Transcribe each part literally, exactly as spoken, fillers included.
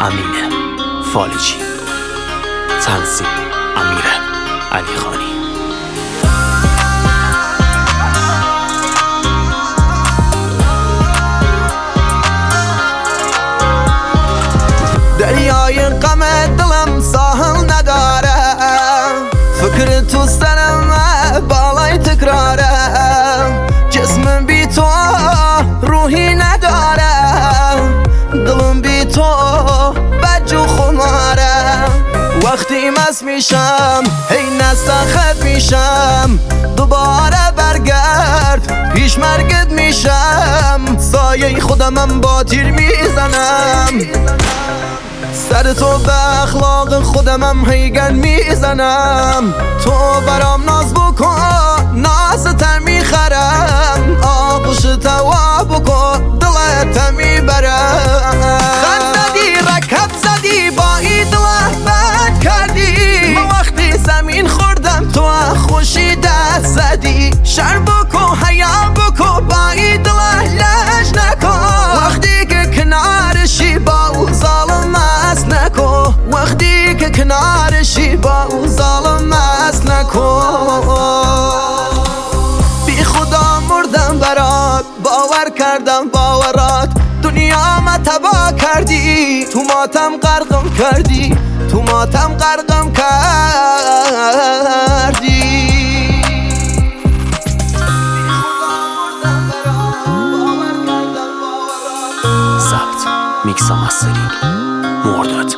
امین فالجی، تنظیم امیر علیخانی. دریای غم دلم ساحل نداره، فکر تو سرم بالای تکراره، جسمم بی تو روحی نداره، دلم بی تو بجو خماره. وقتی مست میشم هی نستخد میشم، دوباره برگرد پیش مرگت میشم، سایه خودمم با تیر میزنم، سر تو به اخلاق خودمم هیگن میزنم. تو برام ناز بکن ناز تر میخرم، آغوش توا بکن دلت میبرم. خط زدی رکب زدی با ای دل بد کردی، ما وقتی زمین خوردم تو خوشی دست زدی. شر بکن حیا بکن با ای دل لش نکن، وقتی که کنارشی با او ظالم است نکن، وقتی که کنارشی با او ظالم است نکن. بی خدا مردم برات، باور کردم باورات، دنیا ما تباه کردی، تو ماتم غرقم کردی، تو ماتم غرقم کردی. ضبط، میکس و مسترینگ مرداد.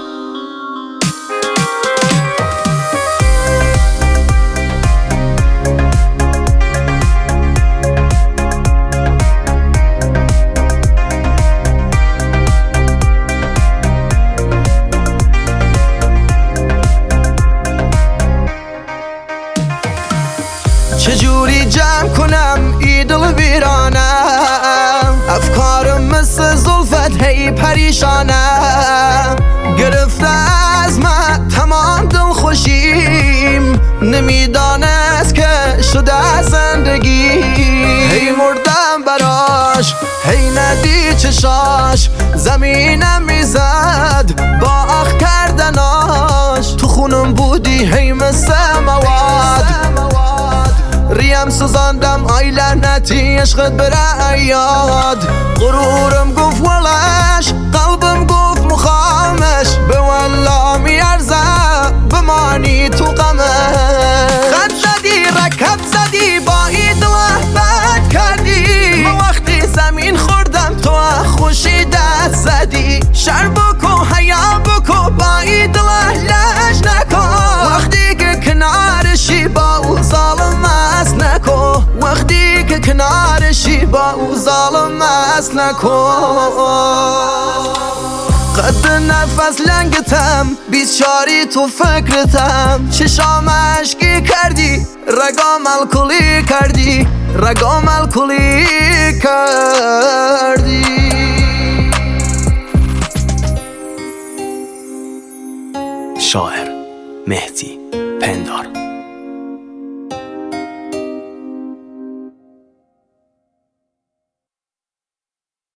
چجوری جمع کنم ای دل ویرانم، افکارم مثل زلفت هی پریشانم، گرفته از من تمام دل خوشیم، نمیدانست که شده زندگی. هی مردم براش هی ندی چشاش، زمینم میزد با اخ کردناش، تو خونم بودی هی مثل مواد، ریم سوزاندم آی لعنتی عشقت بره یاد. غرورم گفت ولش، قلبم گفت مخامش، به والله میارزه بمانی تو غمش. خط زدی رکب زدی با ای دل بد کردی، ما وقتی زمین خوردم تو خوشی دست زدی. شر بکن حیا بکن با ای دل لش نکن، وقتی که کنارشی با او ظالم است نکن، وقتی که کنارشی با او ظالم است نکن. قد نفس لنگتم بیست چاری تو فکرتم، چشام اشکی کردی رگام الکلی کردی، رگام الکلی کردی. شاعر مهدی پندار.